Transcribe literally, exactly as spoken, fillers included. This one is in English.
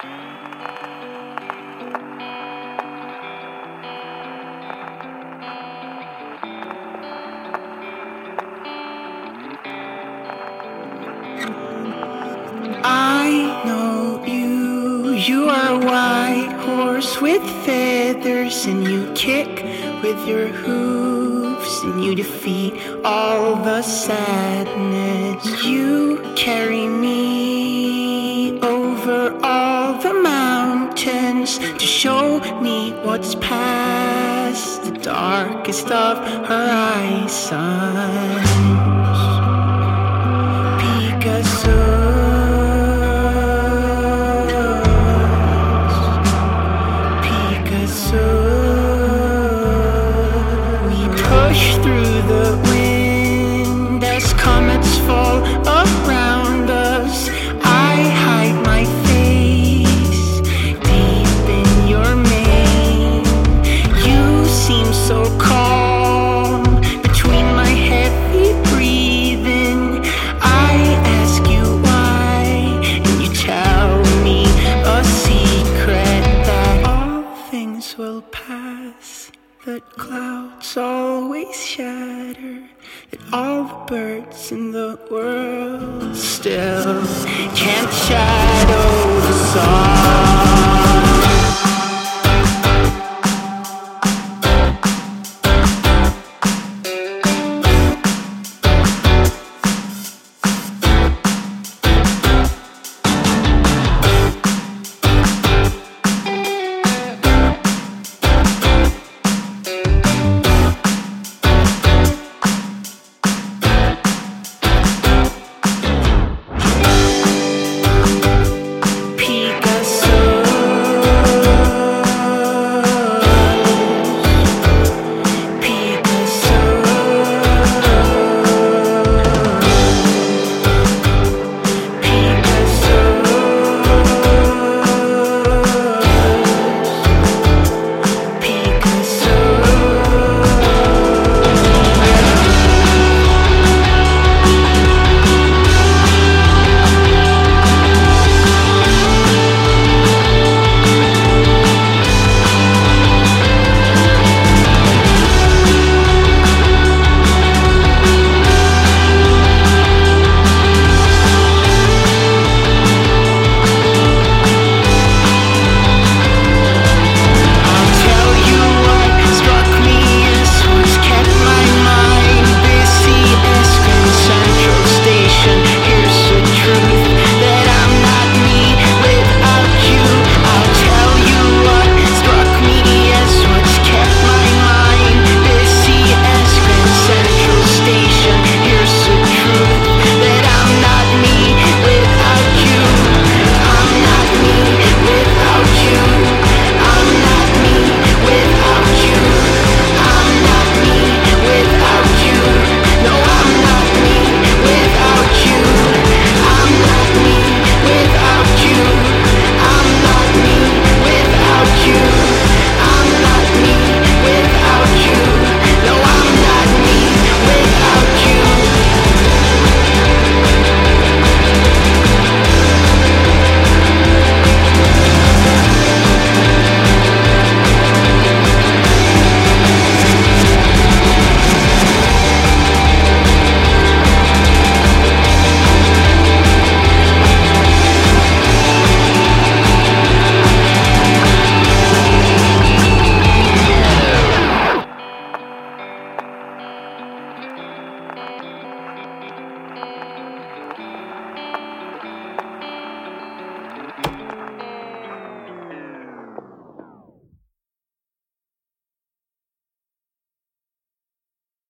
I know you, you are a white horse with feathers, and you kick with your hooves, and you defeat all the sadness. You carry me over all the mountains to show me what's past the darkest of horizons. Picasso. Through the wind as comets fall around us, I hide my face deep in your mane. You seem so calm between my heavy breathing. I ask you why, and you tell me a secret that all things will pass, that clouds always shatter, that all the birds in the world still can't shadow the sun.